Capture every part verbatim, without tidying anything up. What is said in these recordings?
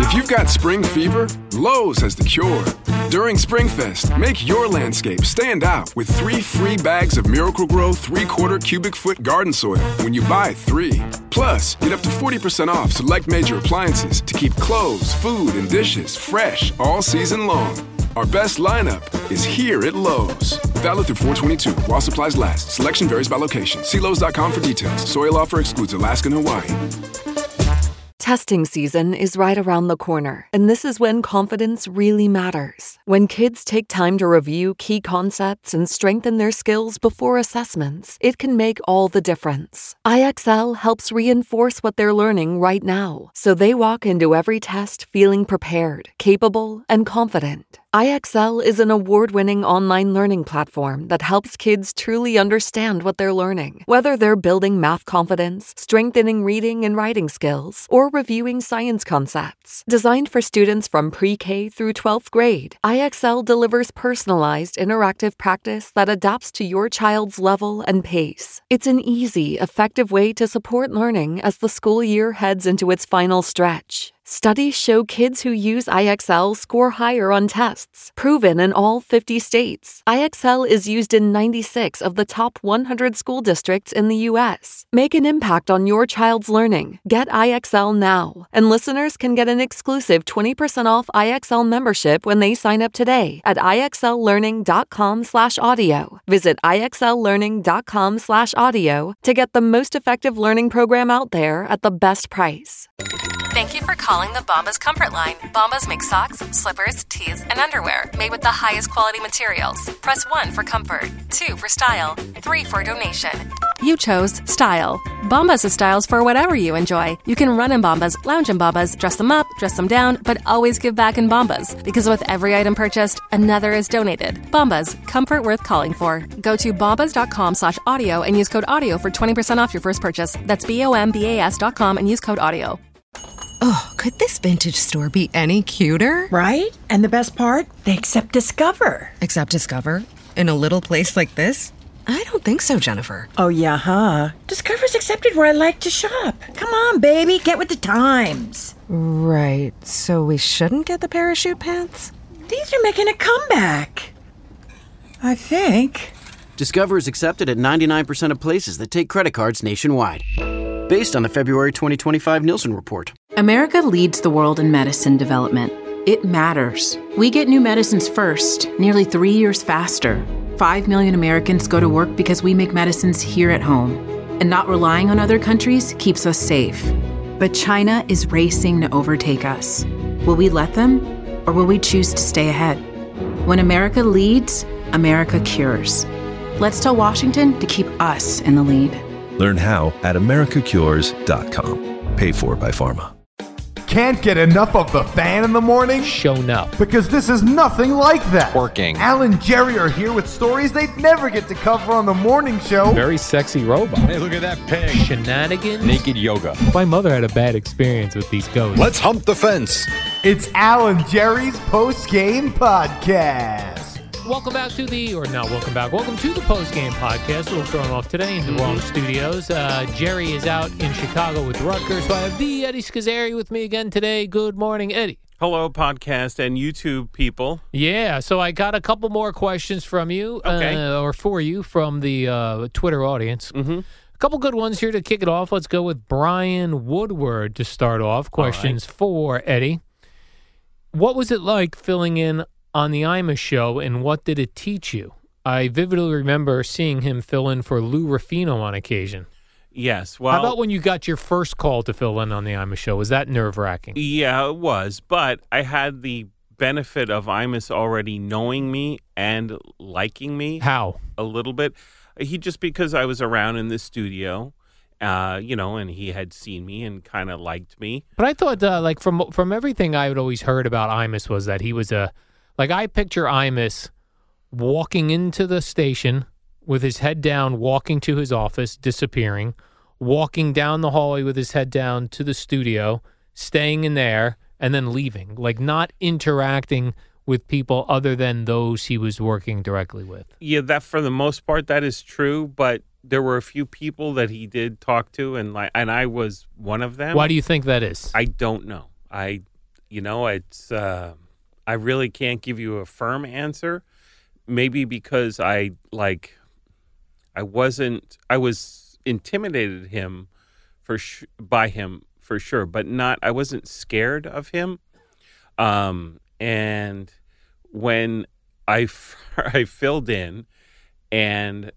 If you've got spring fever, Lowe's has the cure. During SpringFest, make your landscape stand out with three free bags of Miracle-Gro three-quarter cubic foot garden soil when you buy three. Plus, get up to forty percent off select major appliances to keep clothes, food, and dishes fresh all season long. Our best lineup is here at Lowe's. Valid through four twenty-two while supplies last. Selection varies by location. See Lowe's dot com for details. Soil offer excludes Alaska and Hawaii. Testing season is right around the corner, and this is when confidence really matters. When kids take time to review key concepts and strengthen their skills before assessments, it can make all the difference. I X L helps reinforce what they're learning right now, so they walk into every test feeling prepared, capable, and confident. I X L is an award-winning online learning platform that helps kids truly understand what they're learning. Whether they're building math confidence, strengthening reading and writing skills, or reviewing science concepts. Designed for students from pre-K through twelfth grade, I X L delivers personalized, interactive practice that adapts to your child's level and pace. It's an easy, effective way to support learning as the school year heads into its final stretch. Studies show kids who use I X L score higher on tests, proven in all fifty states. I X L is used in ninety-six of the top one hundred school districts in the U S. Make an impact on your child's learning. Get I X L now. And listeners can get an exclusive twenty percent off I X L membership when they sign up today at IXLlearning.com slash audio. Visit IXLlearning.com slash audio to get the most effective learning program out there at the best price. Thank you for calling the Bombas Comfort Line. Bombas make socks, slippers, tees, and underwear made with the highest quality materials. Press one for comfort, two for style, three for donation. You chose style. Bombas has styles for whatever you enjoy. You can run in Bombas, lounge in Bombas, dress them up, dress them down, but always give back in Bombas. Because with every item purchased, another is donated. Bombas, comfort worth calling for. Go to bombas.com slash audio and use code audio for twenty percent off your first purchase. That's B-O-M-B-A-S dot com and use code audio. Oh, could this vintage store be any cuter? Right? And the best part? They accept Discover. Accept Discover? In a little place like this? I don't think so, Jennifer. Oh, yeah, huh? Discover's accepted where I like to shop. Come on, baby, get with the times. Right, so we shouldn't get the parachute pants? These are making a comeback. I think. Discover is accepted at ninety-nine percent of places that take credit cards nationwide. Based on the February twenty twenty-five Nielsen report. America leads the world in medicine development. It matters. We get new medicines first, nearly three years faster. Five million Americans go to work because we make medicines here at home. And not relying on other countries keeps us safe. But China is racing to overtake us. Will we let them, or will we choose to stay ahead? When America leads, America cures. Let's tell Washington to keep us in the lead. Learn how at america cures dot com. Paid for by Pharma. Can't get enough of the fan in the morning? Shown up. Because this is nothing like that. Working. Al and Jerry are here with stories they'd never get to cover on the morning show. Very sexy robot. Hey, look at that pig. Shenanigans. Naked yoga. My mother had a bad experience with these ghosts. Let's hump the fence. It's Al and Jerry's post-game podcast. Welcome back to the, or not welcome back, welcome to the post-game podcast. We're thrown off today in the wrong studios. Uh, Jerry is out in Chicago with Rutgers, so I have the Eddie Scazzeri with me again today. Good morning, Eddie. Hello, podcast and YouTube people. Yeah, so I got a couple more questions from you, okay. uh, or for you, from the uh, Twitter audience. Mm-hmm. A couple good ones here to kick it off. Let's go with Brian Woodward to start off. Questions right. for Eddie. What was it like filling in on the Imus show, and what did it teach you? I vividly remember seeing him fill in for Lou Ruffino on occasion. Yes. Well, how about when you got your first call to fill in on the Imus show? Was that nerve-wracking? Yeah, it was. But I had the benefit of Imus already knowing me and liking me. How? A little bit. He just because I was around in the studio. Uh, you know, and he had seen me and kind of liked me. But I thought, uh, like, from from everything I had always heard about Imus was that he was a, like, I picture Imus walking into the station with his head down, walking to his office, disappearing, walking down the hallway with his head down to the studio, staying in there, and then leaving, like not interacting with people other than those he was working directly with. Yeah, that for the most part, that is true, but there were a few people that he did talk to, and like, and I was one of them. Why do you think that is? I don't know. I... You know, it's uh, I really can't give you a firm answer. Maybe because I like I wasn't I was intimidated him for sh- by him for sure, but not I wasn't scared of him. Um, and when I f- I filled in, and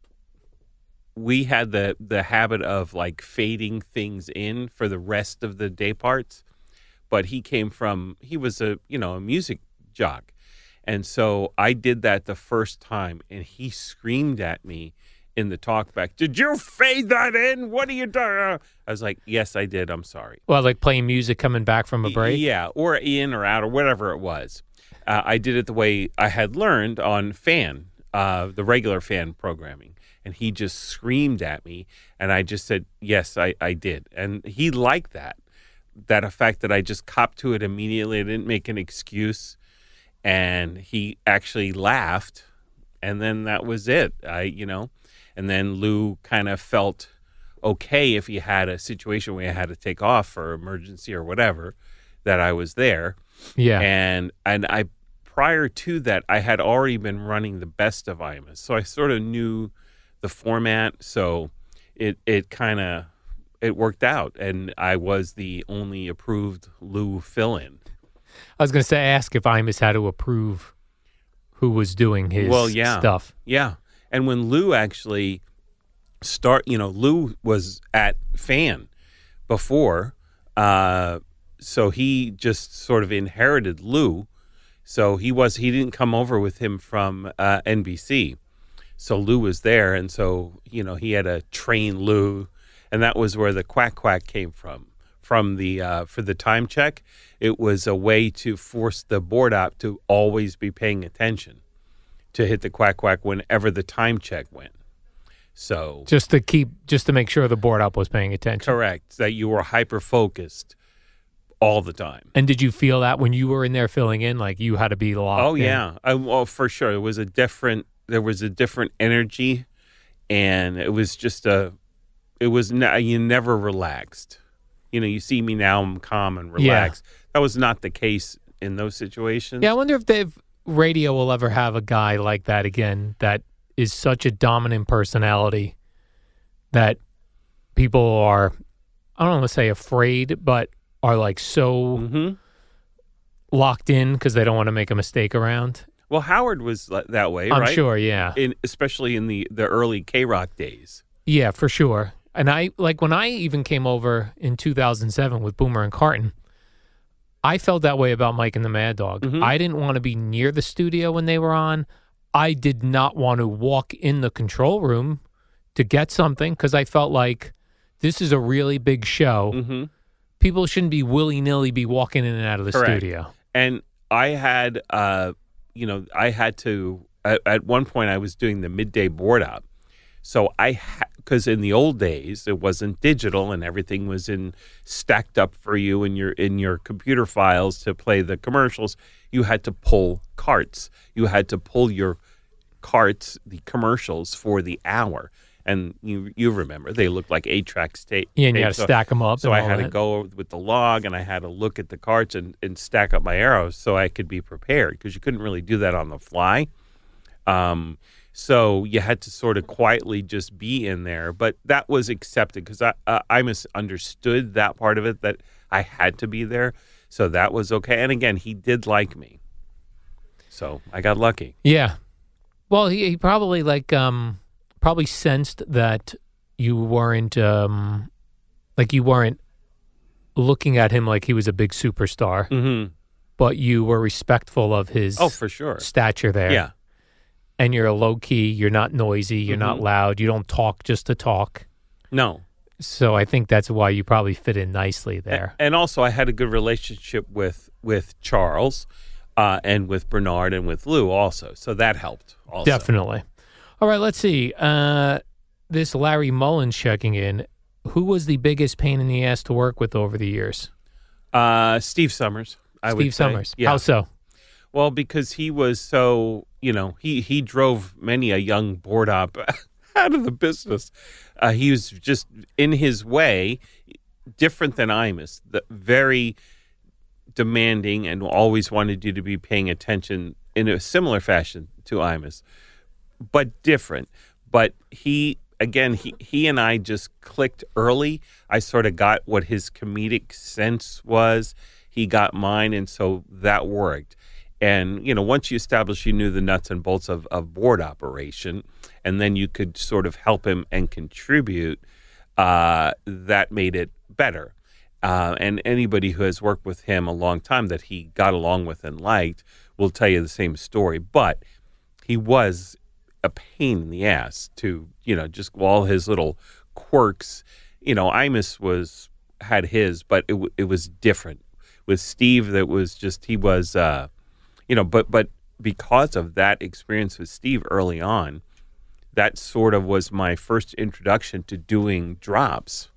we had the the habit of like fading things in for the rest of the day parts. But he came from, he was a, you know, a music jock. And so I did that the first time, and he screamed at me in the talkback, "Did you fade that in? What are you doing?" I was like, "Yes, I did. I'm sorry." Well, like playing music coming back from a break? Yeah, or in or out or whatever it was. Uh, I did it the way I had learned on Fan, uh, the regular Fan programming. And he just screamed at me, and I just said, "Yes, I, I did." And he liked that. That effect that I just copped to it immediately. I didn't make an excuse, and he actually laughed, and then that was it. I, you know, and then Lou kind of felt okay if he had a situation where he had to take off for emergency or whatever, that I was there. Yeah. And and I prior to that, I had already been running the best of Imus, so I sort of knew the format. So it it kind of. It worked out, and I was the only approved Lou fill-in. I was going to say, ask if Imus had to approve who was doing his well, yeah. stuff. Yeah, and when Lou actually start, you know, Lou was at Fan before, uh, so he just sort of inherited Lou. So he was he didn't come over with him from uh, N B C. So Lou was there, and so you know he had to train Lou. And that was where the quack quack came from. From the uh, for the time check, it was a way to force the board op to always be paying attention, to hit the quack quack whenever the time check went. So just to keep, just to make sure the board op was paying attention. Correct, that you were hyper focused all the time. And did you feel that when you were in there filling in, like you had to be locked? Oh in? yeah, I, well for sure. It was a different. There was a different energy, and it was just a. It was ne- you never relaxed. You know, you see me now, I'm calm and relaxed. Yeah. That was not the case in those situations. Yeah, I wonder if they've radio will ever have a guy like that again that is such a dominant personality that people are, I don't want to say afraid, but are like so mm-hmm. locked in because they don't want to make a mistake around. Well, Howard was that way, I'm right? I'm sure, yeah. In, especially in the, the early K-Rock days. Yeah, for sure. And I, like when I even came over in two thousand seven with Boomer and Carton, I felt that way about Mike and the Mad Dog. Mm-hmm. I didn't want to be near the studio when they were on. I did not want to walk in the control room to get something because I felt like this is a really big show. Mm-hmm. People shouldn't be willy-nilly be walking in and out of the Correct. studio. And I had, uh, you know, I had to, at, at one point I was doing the midday board op. So I, because ha- in the old days it wasn't digital and everything was in stacked up for you in your in your computer files to play the commercials. You had to pull carts. You had to pull your carts, the commercials for the hour, and you you remember they looked like eight tracks tape. Yeah, and you had to so, stack them up. So I all had that. to go with the log, and I had to look at the carts and, and stack up my arrows so I could be prepared because you couldn't really do that on the fly. Um. So you had to sort of quietly just be in there, but that was accepted because I uh, I misunderstood that part of it, that I had to be there. So that was okay. And again, he did like me, so I got lucky. Yeah. Well, he, he probably like um probably sensed that you weren't um like you weren't looking at him like he was a big superstar, mm-hmm. but you were respectful of his oh for sure stature there. Yeah. And you're low key, you're not noisy, you're mm-hmm. not loud, you don't talk just to talk. No. So I think that's why you probably fit in nicely there. And, and also I had a good relationship with with Charles uh, and with Bernard and with Lou also. So that helped also. Definitely. All right, let's see. Uh, this Larry Mullins checking in. Who was the biggest pain in the ass to work with over the years? Uh, Steve Summers, I Steve would say. Summers. Yeah. How so? Well, because he was so, you know, he, he drove many a young board op out of the business. Uh, he was just, in his way, different than Imus. The very, demanding and always wanted you to be paying attention in a similar fashion to Imus, but different. But he, again, he, he and I just clicked early. I sort of got what his comedic sense was. He got mine, and so that worked. And, you know, once you established you knew the nuts and bolts of, of board operation, and then you could sort of help him and contribute, uh, that made it better. Uh, and anybody who has worked with him a long time that he got along with and liked will tell you the same story. But he was a pain in the ass to, you know, just all his little quirks. You know, Imus was had his, but it it was different. With Steve, that was just, he was, uh, you know, but but because of that experience with Steve early on, that sort of was my first introduction to doing drops.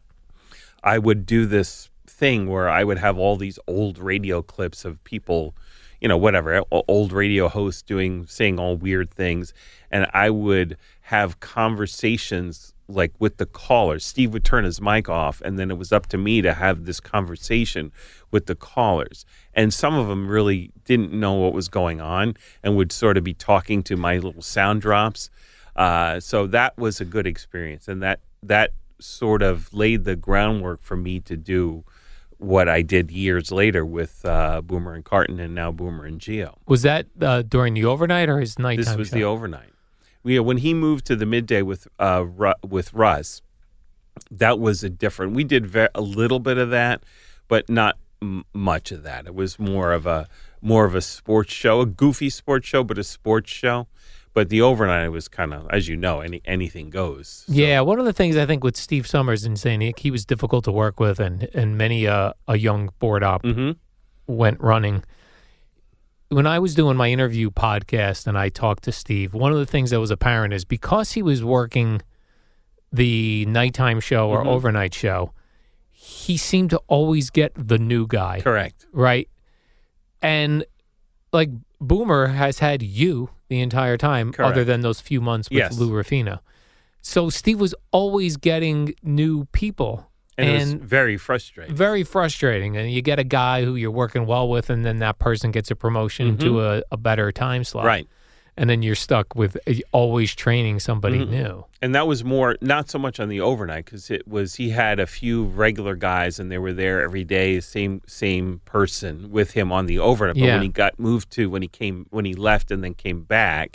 I would do this thing where I would have all these old radio clips of people, you know, whatever, old radio hosts doing, saying all weird things. And I would have conversations like with the callers. Steve would turn his mic off, and then it was up to me to have this conversation with the callers. And some of them really didn't know what was going on and would sort of be talking to my little sound drops. Uh, so that was a good experience. And that, that, sort of laid the groundwork for me to do what I did years later with uh, Boomer and Carton, and now Boomer and Geo. Was that uh, during the overnight or his nighttime This was show? the overnight. Yeah, when he moved to the midday with uh, Ru- with Russ, that was a different. We did ve- a little bit of that, but not m- much of that. It was more of a more of a sports show, a goofy sports show, but a sports show. But the overnight was kind of, as you know, any anything goes. So. Yeah, one of the things I think with Steve Summers and saying he, he was difficult to work with, and and many uh, a young board op mm-hmm. went running. When I was doing my interview podcast and I talked to Steve, one of the things that was apparent is because he was working the nighttime show or mm-hmm. overnight show, he seemed to always get the new guy. Correct. Right? And like Boomer has had you the entire time, Correct. Other than those few months with yes. Lou Rafino. So Steve was always getting new people. And, and it was very frustrating. Very frustrating. And you get a guy who you're working well with, and then that person gets a promotion mm-hmm. to a, a better time slot. Right. And then you're stuck with always training somebody mm-hmm. new. And that was more, not so much on the overnight, because it was, he had a few regular guys and they were there every day, same same person with him on the overnight. But yeah. when he got moved to, when he came, when he left and then came back,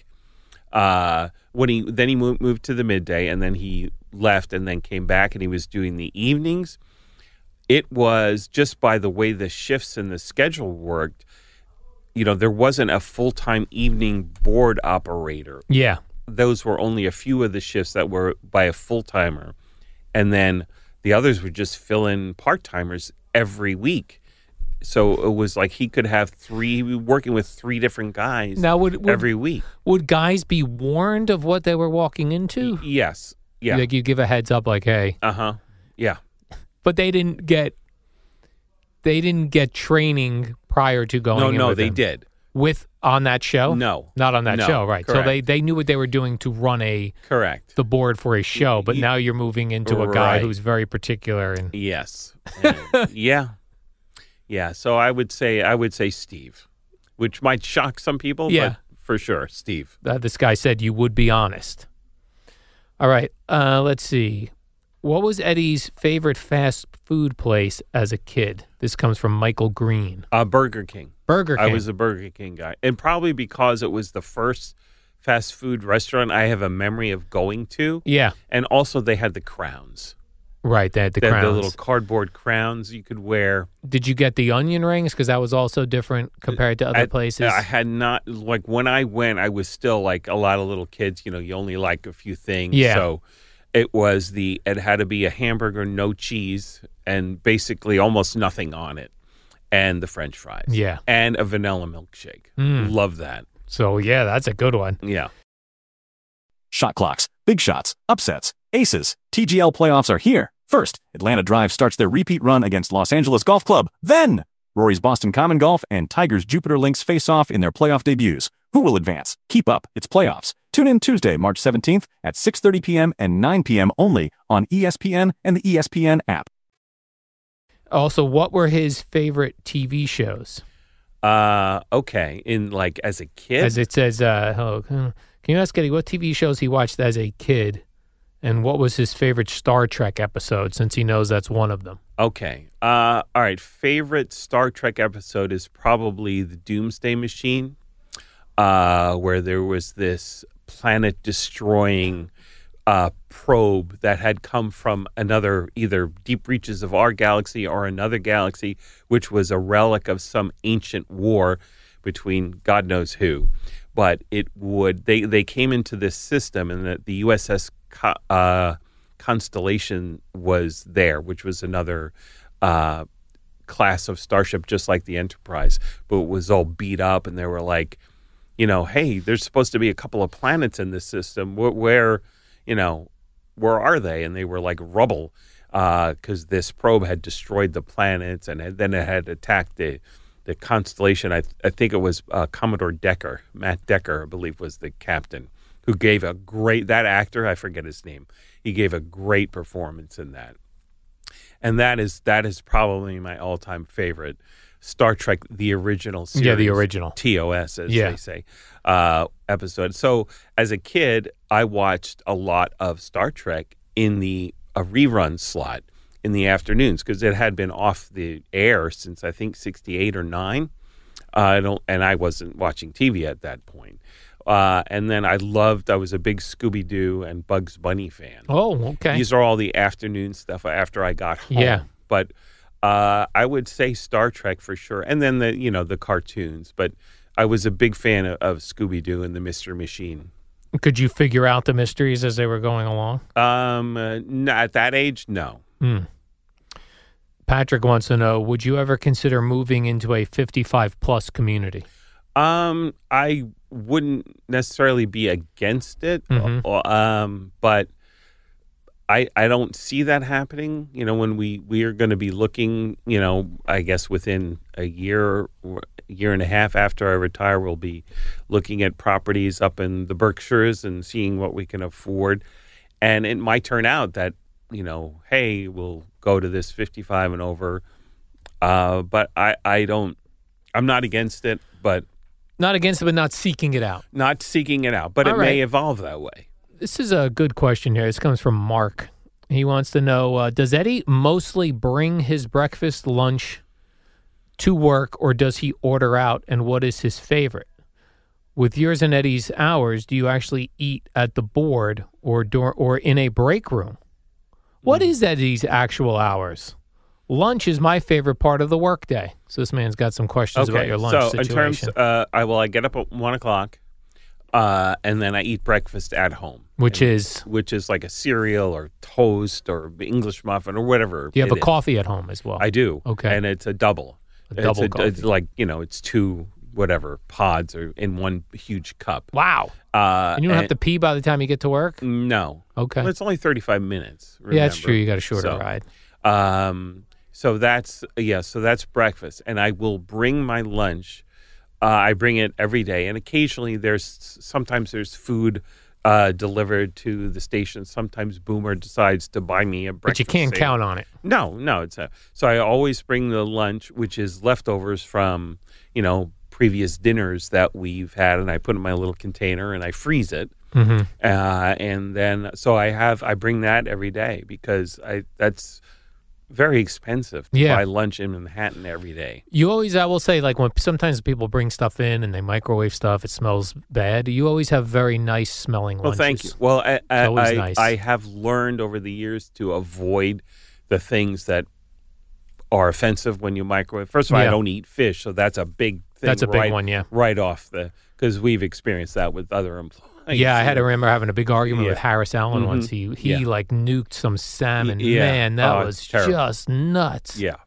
uh, when he, then he moved, moved to the midday, and then he left and then came back, and he was doing the evenings. It was just by the way the shifts and the schedule worked, you know, there wasn't a full-time evening board operator. Yeah. Those were only a few of the shifts that were by a full-timer. And then the others would just fill in part-timers every week. So it was like he could have three, working with three different guys now, would, would, every week. Would guys be warned of what they were walking into? Y- yes. Yeah. Like you give a heads up like, hey. Uh-huh. Yeah. But they didn't get, they didn't get training prior to going No, in no, with they him. did. With on that show? No. Not on that No, show, right. correct. So they, they knew what they were doing to run a correct the board for a show, but Y- now you're moving into a guy right. who's very particular and Yes. And, yeah. Yeah. So I would say I would say Steve, which might shock some people, Yeah. but for sure, Steve. uh, this guy said you would be honest. All right, uh, let's see. What was Eddie's favorite fast food place as a kid? This comes from Michael Green. Uh, Burger King. Burger King. I was a Burger King guy. And probably because it was the first fast food restaurant I have a memory of going to. Yeah. And also they had the crowns. Right, they had the They had crowns. the little cardboard crowns you could wear. Did you get the onion rings? Because that was also different compared to other I, places. I had not, like when I went, I was still like a lot of little kids, you know, you only like a few things. Yeah. So it was the, it had to be a hamburger, no cheese, and basically almost nothing on it. And the French fries. Yeah. And a vanilla milkshake. Mm. Love that. So, yeah, that's a good one. Yeah. Shot clocks, big shots, upsets, aces. T G L playoffs are here. First, Atlanta Drive starts their repeat run against Los Angeles Golf Club. Then, Rory's Boston Common Golf and Tiger's Jupiter Links face off in their playoff debuts. Who will advance? Keep up. It's playoffs. Tune in Tuesday, March seventeenth at six thirty p.m. and nine p.m. only on E S P N and the E S P N app. Also, what were his favorite T V shows? Uh, okay. In like as a kid, As it says, uh, hello, can you ask Eddie what T V shows he watched as a kid, and what was his favorite Star Trek episode? Since he knows that's one of them. Okay. Uh, all right. Favorite Star Trek episode is probably the Doomsday Machine, uh, where there was this planet-destroying uh, probe that had come from another, either deep reaches of our galaxy or another galaxy, which was a relic of some ancient war between God knows who. But it would they they came into this system, and the, the U S S Co- uh, Constellation was there, which was another uh, class of starship, just like the Enterprise, but it was all beat up, and they were like, you know, hey, there's supposed to be a couple of planets in this system. Where, where you know, where are they? And they were like rubble, because uh, this probe had destroyed the planets, and had, then it had attacked the the constellation. I, I think it was uh, Commodore Decker, Matt Decker, I believe, was the captain, who gave a great, that actor, I forget his name, he gave a great performance in that. And that is that is probably my all-time favorite Star Trek, the original series. Yeah, the original. T O S, as yeah. they say, uh, episode. So as a kid, I watched a lot of Star Trek in the a rerun slot in the afternoons, because it had been off the air since, I think, sixty-eight or nine. Uh, I don't, and I wasn't watching T V at that point. Uh, and then I loved, I was a big Scooby-Doo and Bugs Bunny fan. Oh, okay. These are all the afternoon stuff after I got home. Yeah. But uh, I would say Star Trek for sure. And then the, you know, the cartoons. But I was a big fan of, of Scooby-Doo and the Mystery Machine. Could you figure out the mysteries as they were going along? Um, uh, n- at that age, no. Hmm. Patrick wants to know, would you ever consider moving into a fifty-five plus community? Um, I wouldn't necessarily be against it, Mhm. uh, um, but I I don't see that happening. You know, when we, we are going to be looking, you know, I guess within a year, year and a half after I retire, we'll be looking at properties up in the Berkshires and seeing what we can afford. And it might turn out that, you know, hey, we'll go to this fifty-five and over. Uh, but I, I don't, I'm not against it, but Not against it, but not seeking it out. not seeking it out. But All it right. may evolve that way. This is a good question here. This comes from Mark. He wants to know, uh, does Eddie mostly bring his breakfast, lunch to work, or does he order out, and what is his favorite? With yours and Eddie's hours, do you actually eat at the board or door, or in a break room? What is Eddie's actual hours? Lunch is my favorite part of the workday. So this man's got some questions about your lunch so situation. in terms, uh, I well, I get up at one o'clock, uh, and then I eat breakfast at home, Which And- is? which is like a cereal or toast or English muffin or whatever. Do you have it a is. coffee at home as well? I do. Okay. and it's a double. A It's double a- coffee. It's like, you know, it's two whatever pods or in one huge cup. Wow. Uh, And you don't have to pee by the time you get to work? No. Okay. Well, it's only thirty-five minutes. Yeah, that's remember. true. You got a shorter So, ride. Um, so that's, yeah, so that's breakfast. And I will bring my lunch. Uh, I bring it every day. And occasionally there's, sometimes there's food uh, delivered to the station. Sometimes Boomer decides to buy me a But breakfast you can't sandwich. count on it. No, no. It's a, so I always bring the lunch, which is leftovers from, you know, previous dinners that we've had, and I put it in my little container and I freeze it. Mm-hmm. Uh, and then, so I have, I bring that every day because I, that's very expensive to Yeah. buy lunch in Manhattan every day. You always, I will say, like when sometimes people bring stuff in and they microwave stuff, it smells bad. You always have very nice smelling Well, lunches. thank you. Well, I, I, always I, nice. I have learned over the years to avoid the things that are offensive when you microwave. First of all, Yeah. I don't eat fish, so that's a big thing. That's a big right, one, yeah. Right off the, because we've experienced that with other employees. Yeah, I had to remember having a big argument Yeah. with Harris Allen Mhm. once. He he Yeah. like nuked some salmon. Yeah. Man, that Oh, was it's terrible. just nuts. Yeah.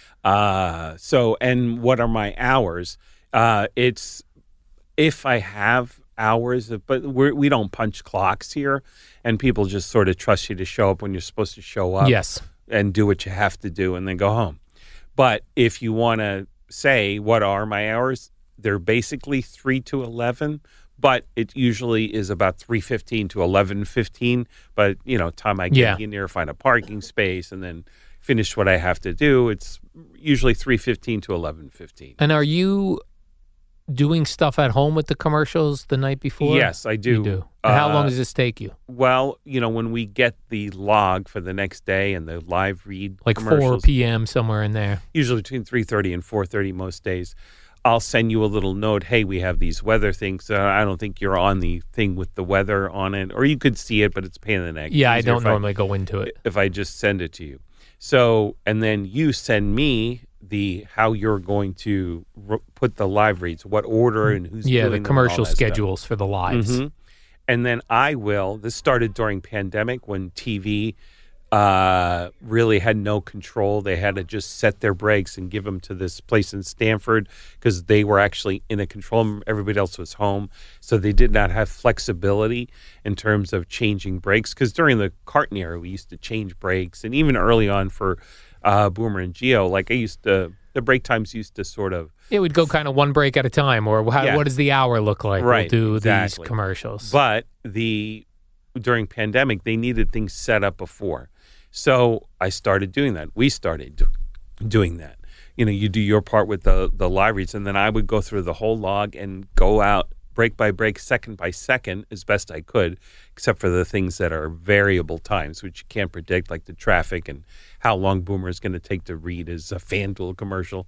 Uh, so, and what are my hours? Uh, it's if I have hours, of, but we're, we don't punch clocks here, and people just sort of trust you to show up when you're supposed to show up. Yes. And do what you have to do, and then go home. But if you want to say what are my hours, they're basically three to eleven. But it usually is about three fifteen to eleven fifteen. But, you know, time I get Yeah. in there, find a parking space, and then finish what I have to do. It's usually three fifteen to eleven fifteen. And are you doing stuff at home with the commercials the night before? Yes, I do. You do. And how Uh, long does this take you? Well, you know, when we get the log for the next day and the live read Like four commercials, p.m. somewhere in there. usually between three thirty and four thirty most days, I'll send you a little note, hey, we have these weather things. Uh, I don't think you're on the thing with the weather on it. Or you could see it, but it's a pain in the neck. Yeah, I Easier don't if normally go into it. If I just send it to you. So, and then you send me the how you're going to r- put the live reads, what order and who's Yeah, doing the them and all commercial that stuff. schedules for the lives. Mhm. And then I will, this started during pandemic when T V uh, really had no control. They had to just set their breaks and give them to this place in Stanford because they were actually in a control room. Everybody else was home. So they did not have flexibility in terms of changing breaks. Because during the Carton era, we used to change breaks. And even early on for uh, Boomer and Geo, like I used to, the break times used to sort of, It would go kind of one break at a time, or how, Yeah. what does the hour look like? Right, We'll do exactly. these commercials. But the during pandemic, they needed things set up before. So I started doing that. We started do, doing that. You know, you do your part with the, the live reads, and then I would go through the whole log and go out break by break, second by second, as best I could, except for the things that are variable times, which you can't predict, like the traffic and how long Boomer is going to take to read his uh, FanDuel commercial.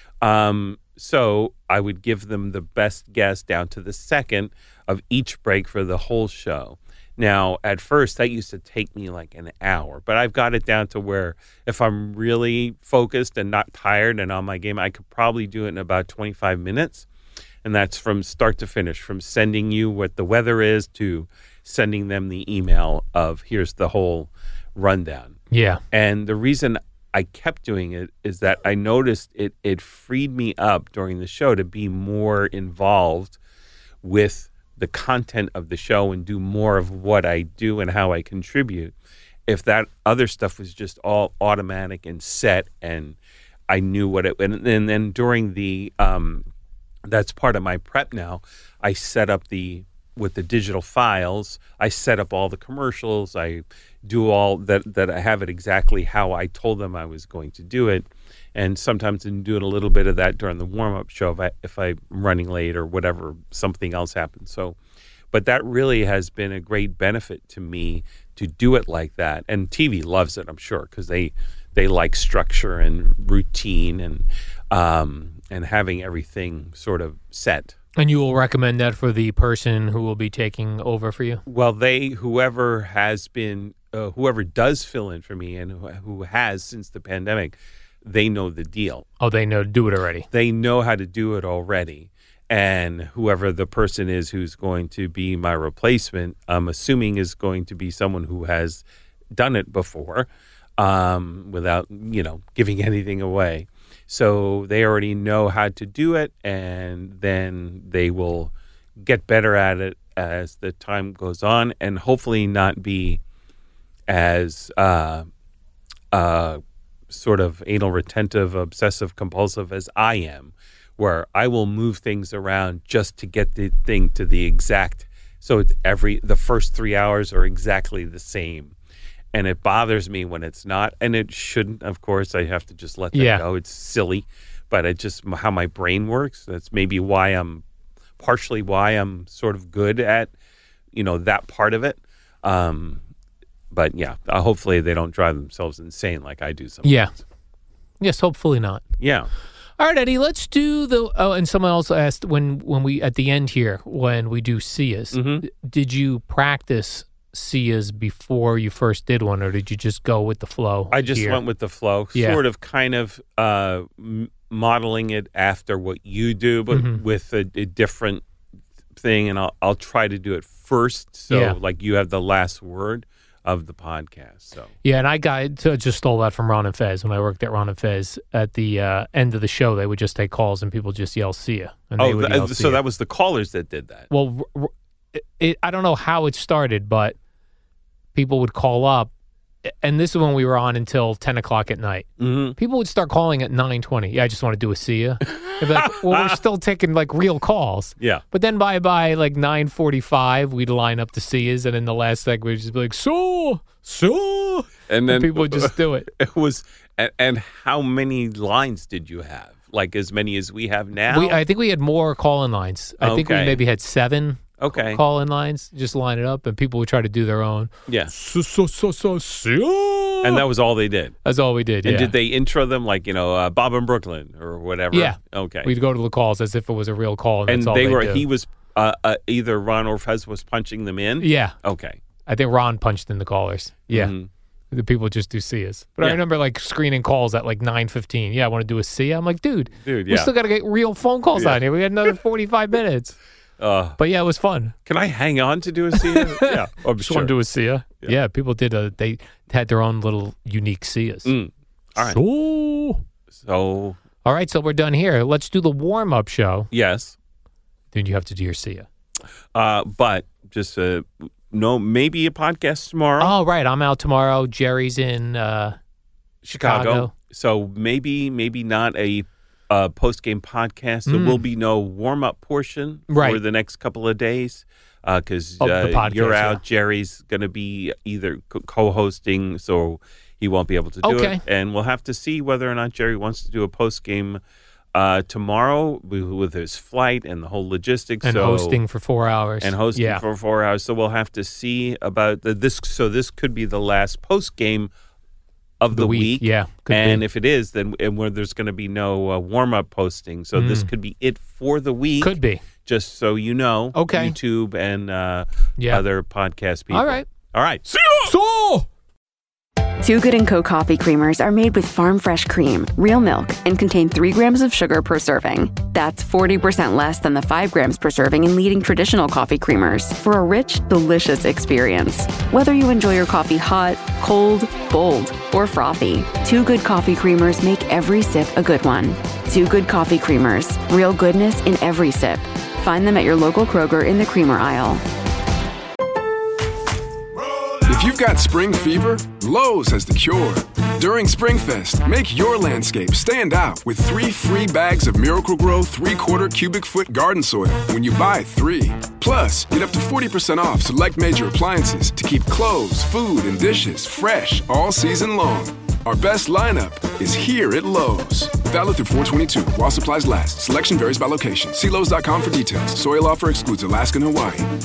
Um, so I would give them the best guess down to the second of each break for the whole show. Now, at first, that used to take me like an hour, but I've got it down to where if I'm really focused and not tired and on my game, I could probably do it in about twenty-five minutes. And that's from start to finish, from sending you what the weather is to sending them the email of here's the whole rundown. Yeah. And the reason I kept doing it is that I noticed it it freed me up during the show to be more involved with the content of the show and do more of what I do and how I contribute. If that other stuff was just all automatic and set and I knew what it, and, and then during the, um, that's part of my prep now, I set up the, with the digital files, I set up all the commercials, I do all that, that I have it exactly how I told them I was going to do it. And sometimes I'm doing a little bit of that during the warm-up show if, I, if I'm running late or whatever, something else happens. So, but that really has been a great benefit to me to do it like that. And T V loves it, I'm sure, because they they like structure and routine and um, and having everything sort of set. And you will recommend that for the person who will be taking over for you? Well, they, whoever has been, uh, whoever does fill in for me and who, who has since the pandemic, they know the deal. Oh, they know do it already. They know how to do it already. And whoever the person is who's going to be my replacement, I'm assuming is going to be someone who has done it before um, without, you know, giving anything away. So they already know how to do it, and then they will get better at it as the time goes on and hopefully not be as uh, uh, sort of anal retentive, obsessive compulsive as I am, where I will move things around just to get the thing to the exact, so it's every, the first three hours are exactly the same. And it bothers me when it's not, and it shouldn't, of course. I have to just let that Yeah. go. It's silly, but it's just how my brain works. That's maybe why I'm, partially why I'm sort of good at, you know, that part of it. Um, but yeah, uh, hopefully they don't drive themselves insane like I do sometimes. Yeah. Yes, hopefully not. Yeah. All right, Eddie, let's do the, oh, and someone else asked when, when we, at the end here, when we do S I As, Mhm. did you practice S I As before you first did one, or did you just go with the flow? I just here? went with the flow, Yeah. sort of kind of uh, m- modeling it after what you do, but Mhm. with a, a different thing. And I'll, I'll try to do it first. So Yeah. like you have the last word of the podcast. So Yeah, and I got I just stole that from Ron and Fez when I worked at Ron and Fez. At the uh, end of the show, they would just take calls and people just yell "see ya," and they oh, would th- yell, so "see ya." that was the callers that did that. Well, r- r- it, I don't know how it started, but people would call up, and this is when we were on until ten o'clock at night. Mm-hmm. People would start calling at nine twenty. Yeah, I just want to do a see ya. They'd be like, well, we're still taking like real calls. Yeah. But then by by like nine forty-five, we'd line up the see yas, and in the last segment, we'd just be like, so, so. And then people would just do it. It was, and, and how many lines did you have? Like as many as we have now? We, I think we had more call-in lines. I think we Okay. maybe had seven Okay. call-in lines. Just line it up, and people would try to do their own. Yeah. So, so, so, so, so. And that was all they did. That's all we did. And yeah. did they intro them like, you know, uh, Bob in Brooklyn or whatever? Yeah. Okay. We'd go to the calls as if it was a real call, and, and that's all they they were, do. he was, uh, uh, either Ron or Fez was punching them in? Yeah. Okay. I think Ron punched in the callers. Yeah. Mhm. The people just do C Is. But I Yeah. remember like screening calls at like nine fifteen. Yeah, I want to do a C I. I'm like, dude, Dude, we yeah. still got to get real phone calls Yeah. on here. We had another forty-five minutes. Uh, But yeah, it was fun. can I hang on to do a C I? Yeah. Oh, Just sure. want to do a C I. Yeah. Yeah. people did a, they had their own little unique C Is. Mm. All right. So, So, all right, so we're done here. Let's do the warm-up show. yes. Then you have to do your C I. Uh, but just, uh, no, maybe a podcast tomorrow. Oh, right. I'm out tomorrow. Jerry's in uh, Chicago. Chicago. So maybe, maybe not a uh, post game podcast. There Mm. will be no warm up portion for Right. the next couple of days because Of the uh, podcast, you're out. yeah. Jerry's going to be either co hosting, so he won't be able to do Okay. it. And we'll have to see whether or not Jerry wants to do a post game uh, tomorrow with, with his flight and the whole logistics. and so, hosting for four hours. and hosting yeah. for four hours. So we'll have to see about the, this. So this could be the last post game of the, The week, week. yeah, could And be. if it is, then and where there's going to be no uh, warm up posting. So this Mm. could be it for the week. Could be. Just so you know. Okay. YouTube and uh, Yeah. other podcast people. All right. All right. See you. So. Two Good and Co. coffee creamers are made with farm fresh cream, real milk, and contain three grams of sugar per serving. That's forty percent less than the five grams per serving in leading traditional coffee creamers for a rich, delicious experience. Whether you enjoy your coffee hot, cold, bold, or frothy, Two Good coffee creamers make every sip a good one. Two Good coffee creamers, real goodness in every sip. Find them at your local Kroger in the creamer aisle. If you've got spring fever, Lowe's has the cure. During SpringFest, make your landscape stand out with three free bags of Miracle-Gro three-quarter cubic foot garden soil when you buy three. Plus, get up to forty percent off select major appliances to keep clothes, food, and dishes fresh all season long. Our best lineup is here at Lowe's. Valid through four twenty-two while supplies last. Selection varies by location. See Lowe's dot com for details. Soil offer excludes Alaska and Hawaii.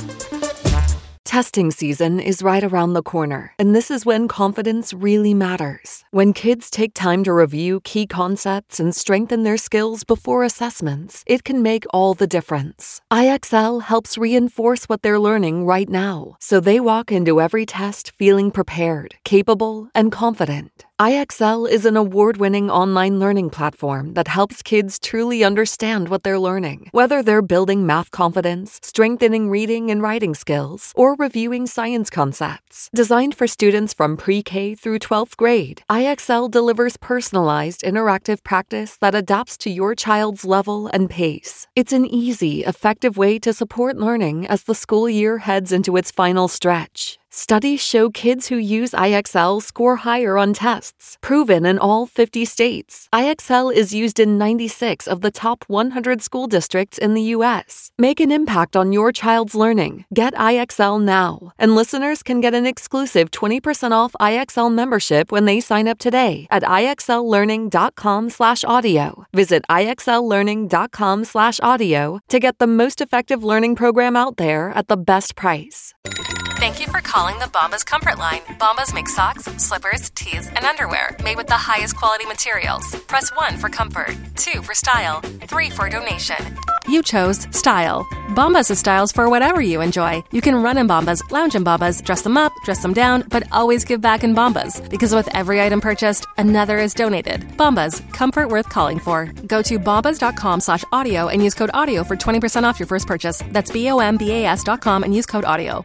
Testing season is right around the corner, and this is when confidence really matters. When kids take time to review key concepts and strengthen their skills before assessments, it can make all the difference. I X L helps reinforce what they're learning right now, so they walk into every test feeling prepared, capable, and confident. I X L is an award-winning online learning platform that helps kids truly understand what they're learning, whether they're building math confidence, strengthening reading and writing skills, or reviewing science concepts. Designed for students from pre-K through twelfth grade, I X L delivers personalized, interactive practice that adapts to your child's level and pace. It's an easy, effective way to support learning as the school year heads into its final stretch. Studies show kids who use I X L score higher on tests, proven in all fifty states. I X L is used in ninety-six of the top one hundred school districts in the U S. Make an impact on your child's learning. Get I X L now. And listeners can get an exclusive twenty percent off I X L membership when they sign up today at IXLlearning.com slash audio. Visit IXLlearning.com slash audio to get the most effective learning program out there at the best price. Thank you for calling the Bombas Comfort Line. Bombas make socks, slippers, tees, and underwear made with the highest quality materials. Press one for comfort, two for style, three for donation. You chose style. Bombas has styles for whatever you enjoy. You can run in Bombas, lounge in Bombas, dress them up, dress them down, but always give back in Bombas. Because with every item purchased, another is donated. Bombas, comfort worth calling for. Go to bombas.com slash audio and use code audio for twenty percent off your first purchase. That's B-O-M-B-A-S dot com and use code audio.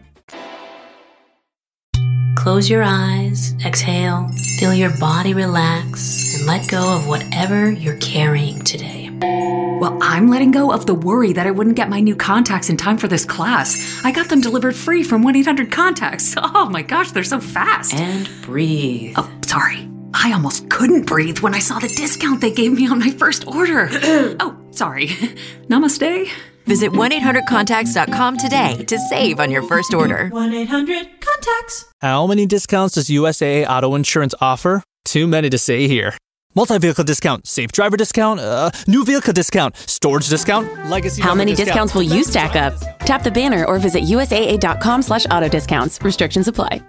Close your eyes, exhale, feel your body relax, and let go of whatever you're carrying today. Well, I'm letting go of the worry that I wouldn't get my new contacts in time for this class. I got them delivered free from one eight hundred contacts. Oh my gosh, they're so fast. And breathe. Oh, sorry. I almost couldn't breathe when I saw the discount they gave me on my first order. Oh, sorry. Namaste. Visit one eight hundred contacts dot com today to save on your first order. one eight hundred contacts. How many discounts does U S A A Auto Insurance offer? Too many to say here. Multi-vehicle discount, safe driver discount, uh, new vehicle discount, storage discount, legacy. How many discount. discounts will you stack up? Tap the banner or visit U S A A dot com slash auto discounts. Restrictions apply.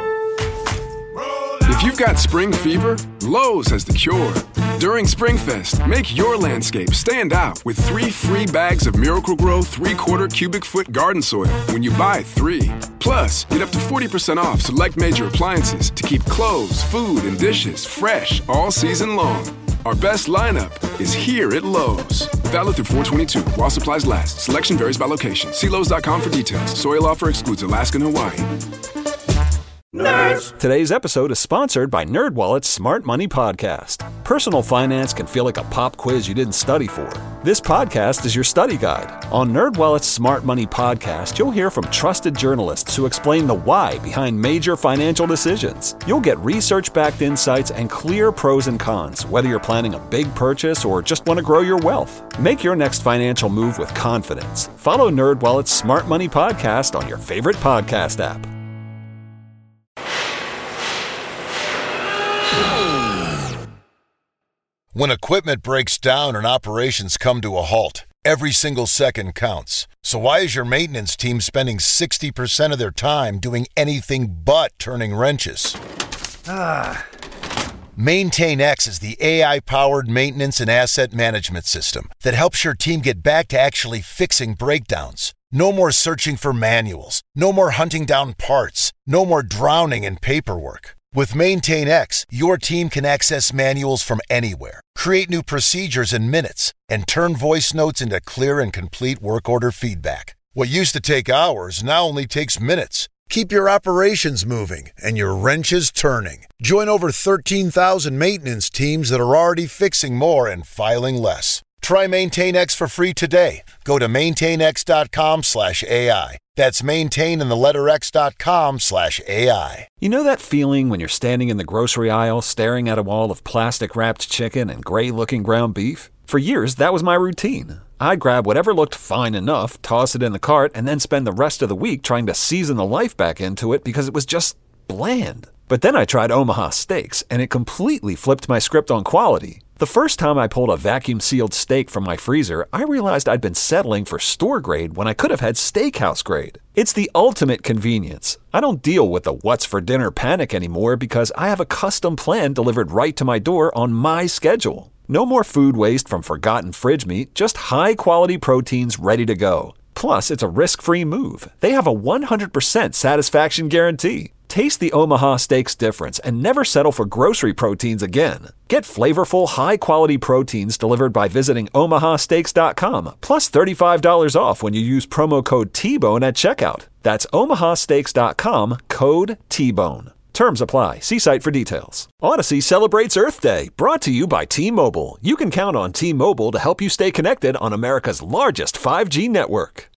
If you've got spring fever, Lowe's has the cure. During SpringFest, make your landscape stand out with three free bags of Miracle-Gro three-quarter cubic foot garden soil when you buy three. Plus, get up to forty percent off select major appliances to keep clothes, food, and dishes fresh all season long. Our best lineup is here at Lowe's. Valid through four twenty-two while supplies last. Selection varies by location. See Lowe's dot com for details. Soil offer excludes Alaska and Hawaii. Nerds! Today's episode is sponsored by NerdWallet's Smart Money Podcast. Personal finance can feel like a pop quiz you didn't study for. This podcast is your study guide. On NerdWallet's Smart Money Podcast, you'll hear from trusted journalists who explain the why behind major financial decisions. You'll get research-backed insights and clear pros and cons, whether you're planning a big purchase or just want to grow your wealth. Make your next financial move with confidence. Follow NerdWallet's Smart Money Podcast on your favorite podcast app. When equipment breaks down and operations come to a halt, every single second counts. So why is your maintenance team spending sixty percent of their time doing anything but turning wrenches? Ah. MaintainX is the A I-powered maintenance and asset management system that helps your team get back to actually fixing breakdowns. No more searching for manuals. No more hunting down parts. No more drowning in paperwork. With MaintainX, your team can access manuals from anywhere, create new procedures in minutes, and turn voice notes into clear and complete work order feedback. What used to take hours now only takes minutes. Keep your operations moving and your wrenches turning. Join over thirteen thousand maintenance teams that are already fixing more and filing less. Try MaintainX for free today. Go to maintainx.com slash AI. That's maintain in the letter x.com slash AI. You know that feeling when you're standing in the grocery aisle staring at a wall of plastic-wrapped chicken and gray-looking ground beef? For years, that was my routine. I'd grab whatever looked fine enough, toss it in the cart, and then spend the rest of the week trying to season the life back into it because it was just bland. But then I tried Omaha Steaks, and it completely flipped my script on quality. The first time I pulled a vacuum-sealed steak from my freezer, I realized I'd been settling for store grade when I could have had steakhouse grade. It's the ultimate convenience. I don't deal with the what's for dinner panic anymore because I have a custom plan delivered right to my door on my schedule. No more food waste from forgotten fridge meat, just high-quality proteins ready to go. Plus, it's a risk-free move. They have a one hundred percent satisfaction guarantee. Taste the Omaha Steaks difference and never settle for grocery proteins again. Get flavorful, high-quality proteins delivered by visiting omaha steaks dot com, plus thirty-five dollars off when you use promo code T bone at checkout. That's omaha steaks dot com, code T bone. Terms apply. See site for details. Odyssey celebrates Earth Day, brought to you by T-Mobile. You can count on T-Mobile to help you stay connected on America's largest five G network.